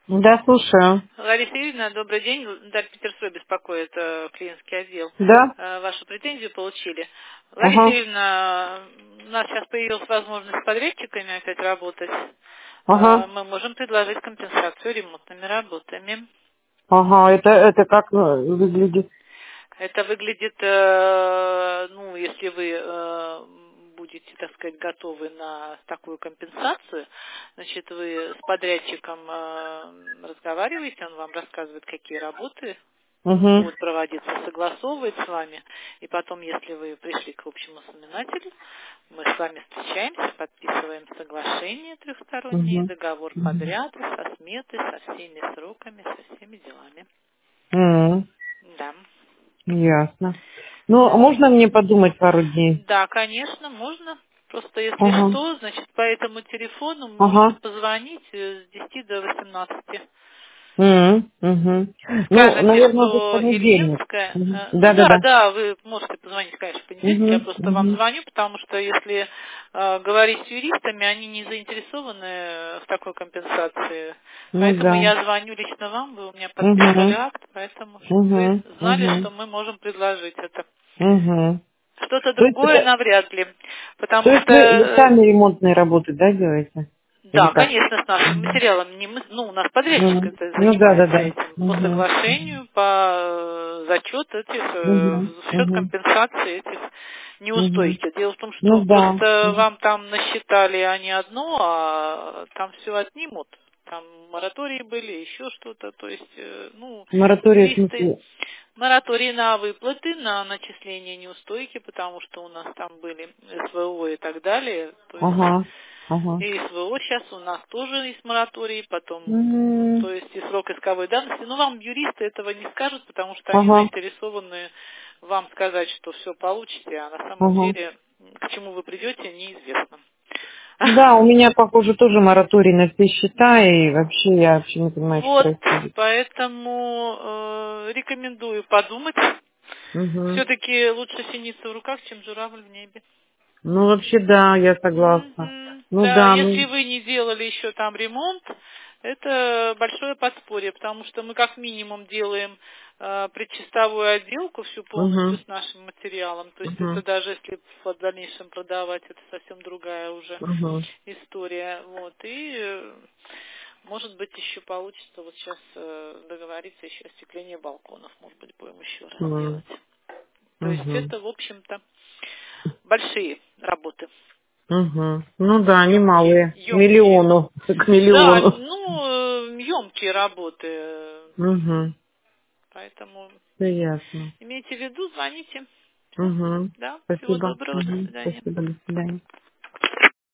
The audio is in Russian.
Да, слушаю. Лариса Юрьевна, добрый день. Дарья Петерсой беспокоит клиентский отдел. Да? Вашу претензию получили. Лариса Ага. Юрьевна, у нас сейчас появилась возможность с подрядчиками опять работать. Ага. Мы можем предложить компенсацию ремонтными работами. Ага. Это как выглядит? Это выглядит, ну, если вы будете, так сказать, готовы на такую компенсацию, значит, вы с подрядчиком разговариваете, он вам рассказывает, какие работы Угу. будут проводиться, согласовывает с вами, и потом, если вы пришли к общему знаменателю, мы с вами встречаемся, подписываем соглашение трехстороннее, Угу. договор Угу. подряда, со сметой, со всеми сроками, со всеми делами. М, Да. Ясно. Ну, а Да. можно мне подумать пару дней? Да, конечно, можно. Просто если Ага. что, значит, по этому телефону можете Ага. позвонить с 10 до 18. Угу. Ну, Скажете, наверное, уже в что понедельник. Ильинская. Мгм. Ну да, Да-да-да. да, вы можете позвонить, конечно, в понедельник. Я Угу. просто вам Угу. звоню, потому что если говорить с юристами, они не заинтересованы в такой компенсации. Ну Поэтому да. я звоню лично вам, вы у меня подписывали Угу. акт, поэтому чтобы вы Угу. знали, Угу. что мы можем предложить это. Угу. Что-то То есть, другое навряд ли. то Потому есть что вы сами ремонтные работы, да, делаете? Или да, как? конечно, с нашим материалом. Не мы, ну, у нас подрядчик Мгм. это Ну да, да, занимается да. этим. По Угу. соглашению, по зачету этих, Угу. в счет Угу. компенсации этих Угу. неустойки. Дело в том, что Ну да. просто Мгм. вам там насчитали они одно, а там все отнимут. Там моратории были, еще что-то. То есть, ну, Мораторий в юристы, смысле. моратории на выплаты, на начисление неустойки, потому что у нас там были СВО и так далее. То есть Ага. Ага. и СВО сейчас у нас тоже есть мораторий, потом, М, то есть и срок исковой давности. Но вам юристы этого не скажут, потому что они Ага. заинтересованы вам сказать, что все получите, а на самом Ага. деле к чему вы придете, неизвестно. Да, у меня, похоже, тоже мораторий на все счета, и вообще я вообще не понимаю, что Вот, происходит. поэтому рекомендую подумать. Угу. Все-таки лучше синица в руках, чем журавль в небе. Ну, вообще, да, я согласна. Мгм. Ну Да, да, если ну. вы не делали еще там ремонт, это большое подспорье, потому что мы как минимум делаем предчистовую отделку всю полностью Угу. с нашим материалом. То есть это Угу. даже если в дальнейшем продавать, это совсем другая уже Угу. история. Вот. И может быть еще получится вот сейчас договориться еще о остеклении балконов, может быть, будем еще раз делать. То есть Угу. это, в общем-то, большие работы. Угу. Ну да, Емкие, немалые. емкие. Миллиону. К Да, миллиону. ну, емкие работы. Угу. Поэтому Все ясно. имейте в виду, звоните. Все. Угу. Да, всего Спасибо. доброго, до Угу. свидания. Спасибо, до свидания.